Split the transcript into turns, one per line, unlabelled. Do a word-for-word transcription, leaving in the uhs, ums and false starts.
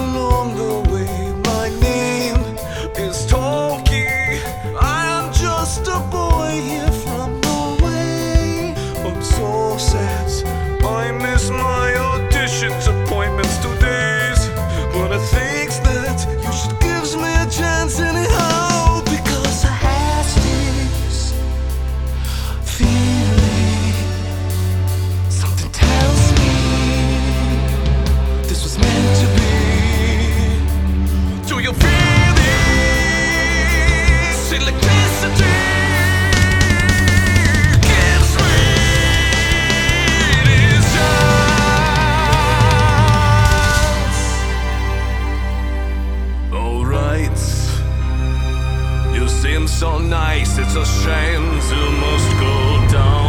along the way. My name is Tolki. I am just a boy here from Norway. I'm so sad. I miss my auditions, appointments, two days. But I think that you should give me a chance anyhow, because I have this feeling. Something tells me this was meant to be. Do you feel this electricity? Gives me this chance. Alright, you seem so nice, it's a shame to must go down.